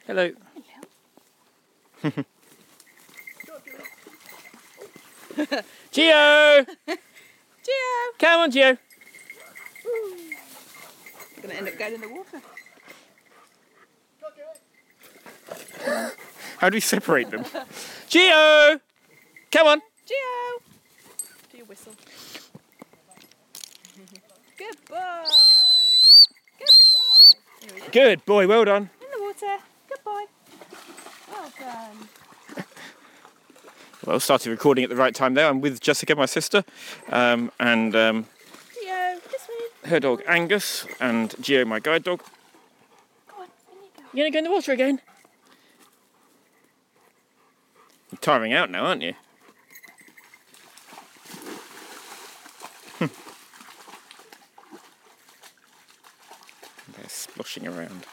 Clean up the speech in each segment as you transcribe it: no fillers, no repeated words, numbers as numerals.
Hello. Geo! Geo! Come on, Geo. Going to end up going in the water. How do we separate them? Geo! Come on. Geo! Do your whistle. Good boy! Good boy! Here we go. Good boy, well done. In the water. Good boy. Well done. Well, started recording at the right time there. I'm with Jessica, my sister, and Geo, this way. her dog Angus, and Geo, my guide dog. Go on, in you go. You're going to go in the water again? You're tiring out now, aren't you? They're sploshing around.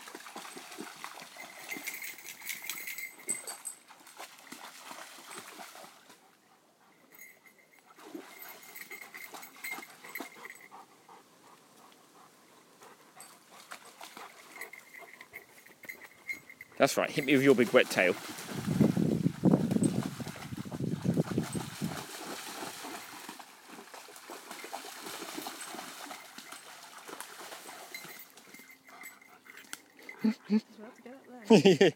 That's right, hit me with your big wet tail. Well, to get up there.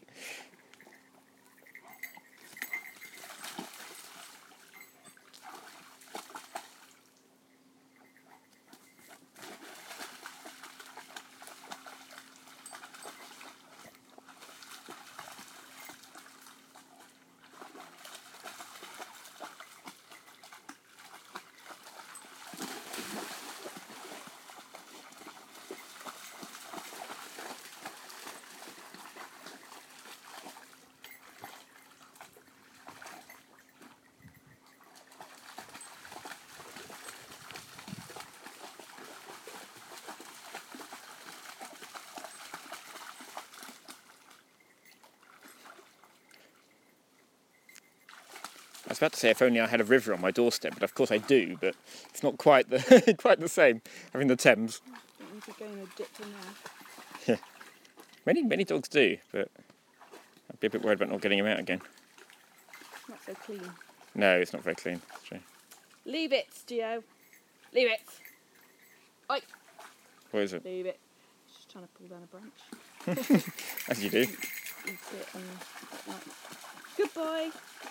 I was about to say if only I had a river on my doorstep, but of course I do, but it's not quite the quite the same, having the Thames. I think you could go in a dip in there. Many dogs do, but I'd be a bit worried about not getting him out again. Not so clean. No, it's not very clean, it's true. Leave it, Geo. Leave it. Oi. What is it? Leave it. Just trying to pull down a branch. As you do. Eat it and whatnot. Good boy.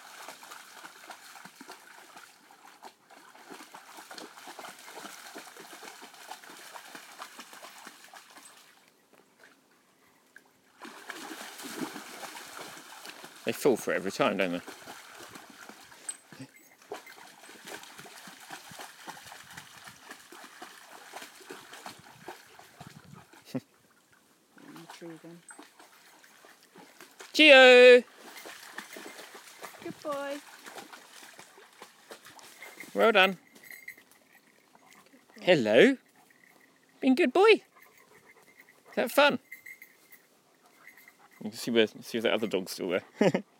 They fall for it every time, don't they? In the tree again. Geo! Good boy. Well done. Hello. Been a good boy. Is that fun? You can see if that other dog's still there.